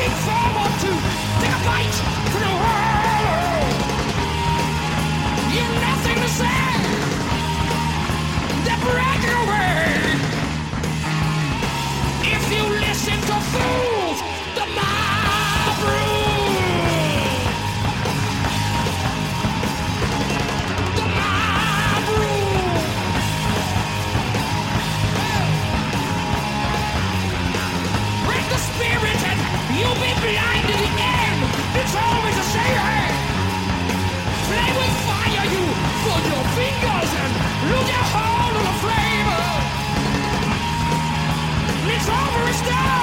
looking forward to take a bite from the world. You've nothing to say. They're breaking away. If you listen to fools, the mob rule. The mob rule. Break the spirit and you'll be blind to the end. It's always the same. Flame will fire you for your fingers and lose your hold on the flame. It's over, it's done.